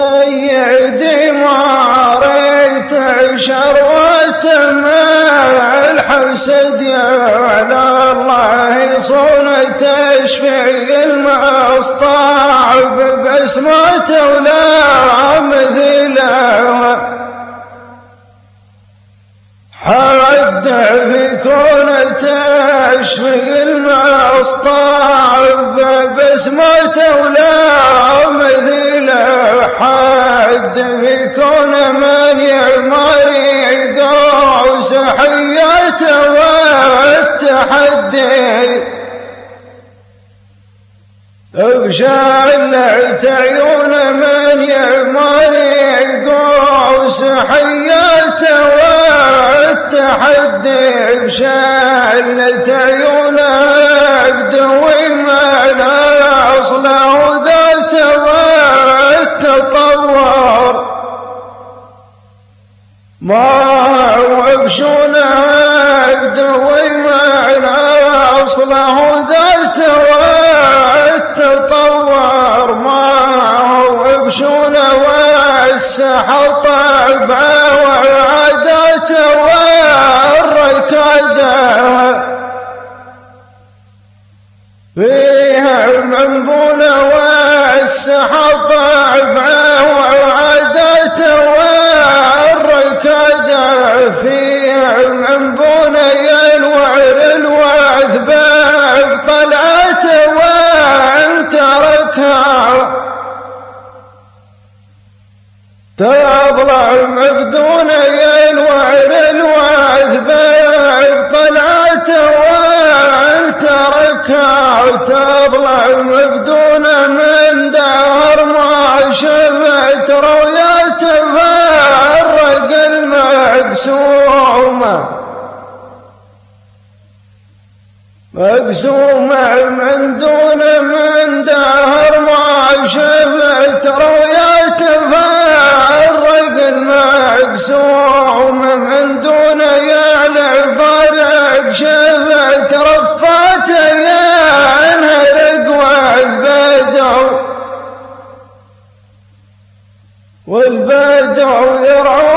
سيدي ما ريت شروة مع الحسد على الله يصون تشفي المصطعب بسمته ولا مثله حد في كون تشفي المصطعب بسمته ولا مثله حد في كون من يمر قوس حياته والتحدي بشلت عيون من يمر قوس حياته والتحدي بشلت عيونه بدوي من اصله وذاته والتطور ما وبشونه بدوي من اصله وذاته والتطور ما وبشونه والسح طبعه وعاداته والركاده فيها المنبونه والسح طبعه وعاداته والركاده فيها المنبونه ينوعر الوثبه بطلعته وانت ركها تطلع مبدونه ينوعر الوثبه بطلعته وانت ركها تطلع مبدونه من دهر ما شفت رؤياته فرق المقسومه مقسومه من دون من دهر ما شفت رؤياته فرق المقسومه من دون يعلى فرق شفت رفاته ينهرق والبدو يرعى